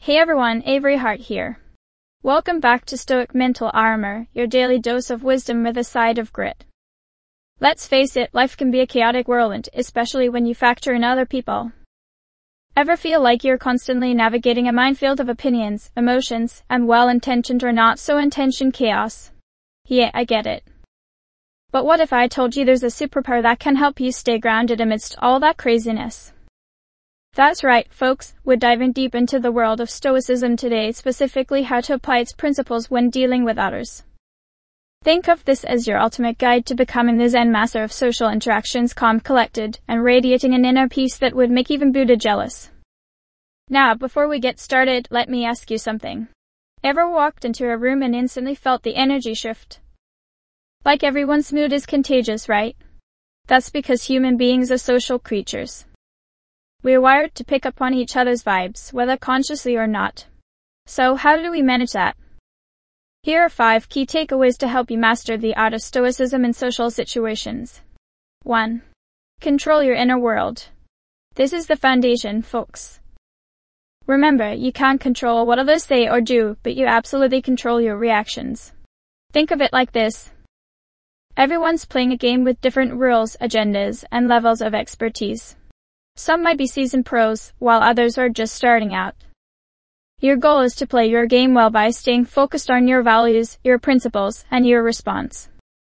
Hey everyone, Avery Hart here. Welcome back to Stoic Mental Armor, your daily dose of wisdom with a side of grit. Let's face it, life can be a chaotic whirlwind, especially when you factor in other people. Ever feel like you're constantly navigating a minefield of opinions, emotions, and well-intentioned or not-so-intentioned chaos? Yeah, I get it. But what if I told you there's a superpower that can help you stay grounded amidst all that craziness? That's right, folks, we're diving deep into the world of Stoicism today, specifically how to apply its principles when dealing with others. Think of this as your ultimate guide to becoming the Zen master of social interactions, calm, collected, and radiating an inner peace that would make even Buddha jealous. Now, before we get started, let me ask you something. Ever walked into a room and instantly felt the energy shift? Like everyone's mood is contagious, right? That's because human beings are social creatures. We're wired to pick up on each other's vibes, whether consciously or not. So, how do we manage that? Here are 5 key takeaways to help you master the art of Stoicism in social situations. 1. Control your inner world. This is the foundation, folks. Remember, you can't control what others say or do, but you absolutely control your reactions. Think of it like this. Everyone's playing a game with different rules, agendas, and levels of expertise. Some might be seasoned pros, while others are just starting out. Your goal is to play your game well by staying focused on your values, your principles, and your response.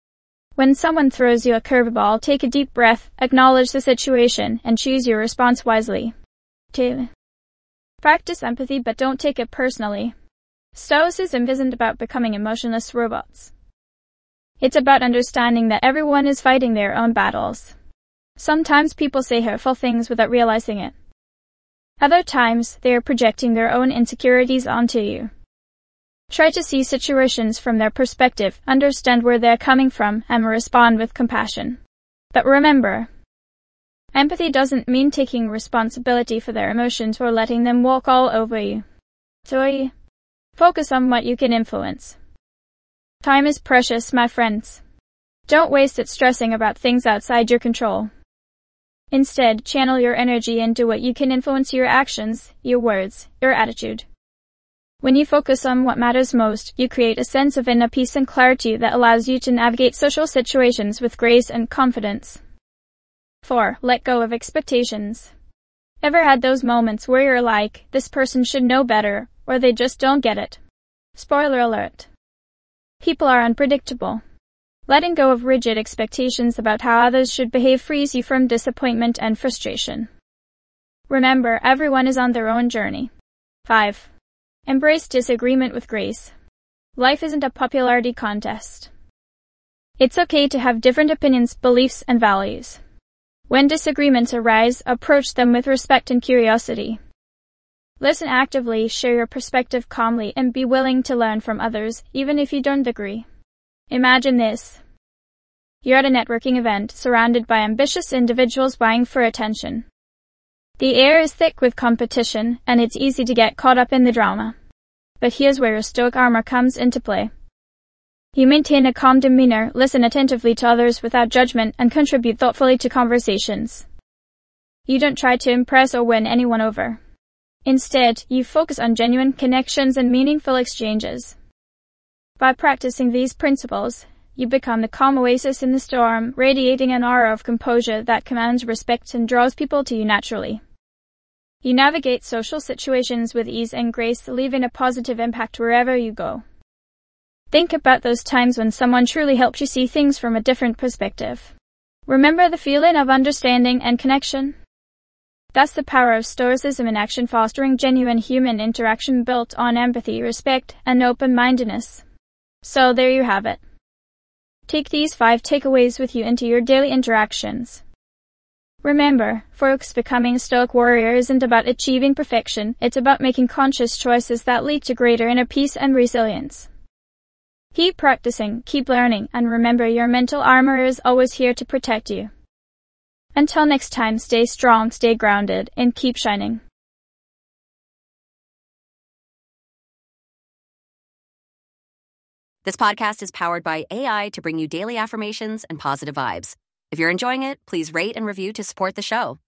When someone throws you a curveball, take a deep breath, acknowledge the situation, and choose your response wisely. 2. Practice empathy, but don't take it personally. Stoicism isn't about becoming emotionless robots. It's about understanding that everyone is fighting their own battles. Sometimes people say hurtful things without realizing it. Other times, they are projecting their own insecurities onto you. Try to see situations from their perspective, understand where they're coming from, and respond with compassion. But remember, empathy doesn't mean taking responsibility for their emotions or letting them walk all over you. So, focus on what you can influence. Time is precious, my friends. Don't waste it stressing about things outside your control. Instead, channel your energy into what you can influence: your actions, your words, your attitude. When you focus on what matters most, you create a sense of inner peace and clarity that allows you to navigate social situations with grace and confidence. 4. Let go of expectations. Ever had those moments where you're like, this person should know better, or they just don't get it? Spoiler alert. People are unpredictable. Letting go of rigid expectations about how others should behave frees you from disappointment and frustration. Remember, everyone is on their own journey. 5. Embrace disagreement with grace. Life isn't a popularity contest. It's okay to have different opinions, beliefs, and values. When disagreements arise, approach them with respect and curiosity. Listen actively, share your perspective calmly, and be willing to learn from others, even if you don't agree. Imagine this. You're at a networking event, surrounded by ambitious individuals vying for attention. The air is thick with competition, and it's easy to get caught up in the drama. But here's where your Stoic armor comes into play. You maintain a calm demeanor, listen attentively to others without judgment, and contribute thoughtfully to conversations. You don't try to impress or win anyone over. Instead, you focus on genuine connections and meaningful exchanges. By practicing these principles, you become the calm oasis in the storm, radiating an aura of composure that commands respect and draws people to you naturally. You navigate social situations with ease and grace, leaving a positive impact wherever you go. Think about those times when someone truly helped you see things from a different perspective. Remember the feeling of understanding and connection? That's the power of Stoicism in action, fostering genuine human interaction built on empathy, respect, and open-mindedness. So there you have it. Take these 5 takeaways with you into your daily interactions. Remember, folks, becoming a Stoic warrior isn't about achieving perfection, it's about making conscious choices that lead to greater inner peace and resilience. Keep practicing, keep learning, and remember your mental armor is always here to protect you. Until next time, stay strong, stay grounded, and keep shining. This podcast is powered by AI to bring you daily affirmations and positive vibes. If you're enjoying it, please rate and review to support the show.